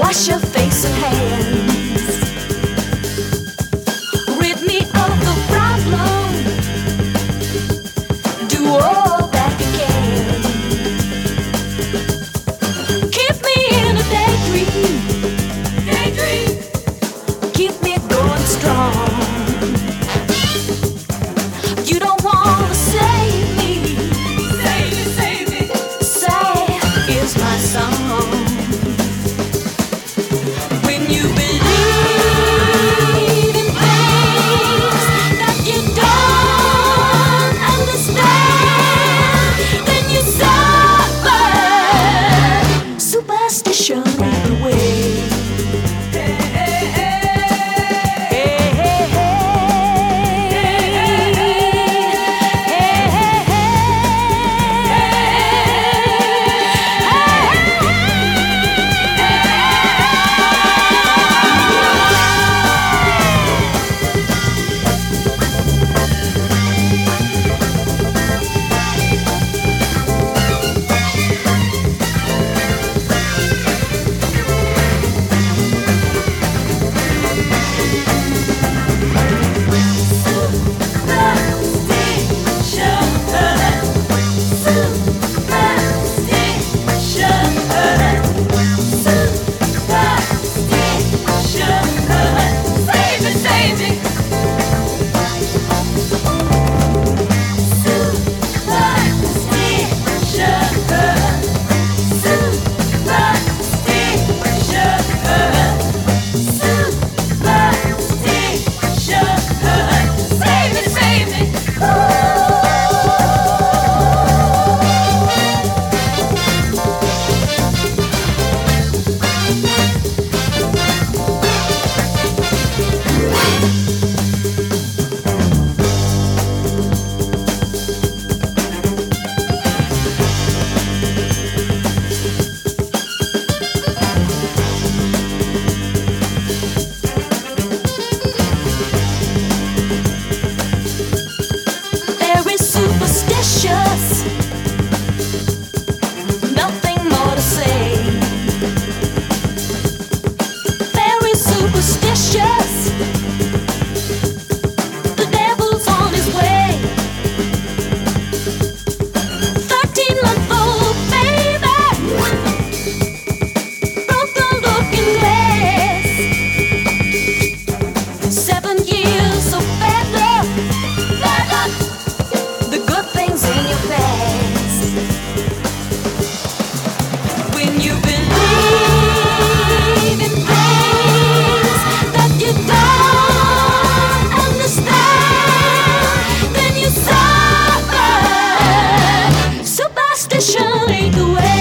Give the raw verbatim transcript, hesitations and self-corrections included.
Wash your face and hands. Rid me of the problem. Do all that you can. Keep me in a daydream. Daydream. Keep me going strong. You don't wanna save me. Save me, save me. Sad is my song. When you believe in things that you don't understand, then you suffer. Superstition either way. Nothing more to say. Very superstitious. The devil's on his way. Thirteen-month-old baby broke the looking glass. Seven years of bad luck. Bad luck. The good things in your past. When you believe in things that you don't understand, then you suffer. Superstition ain't the way.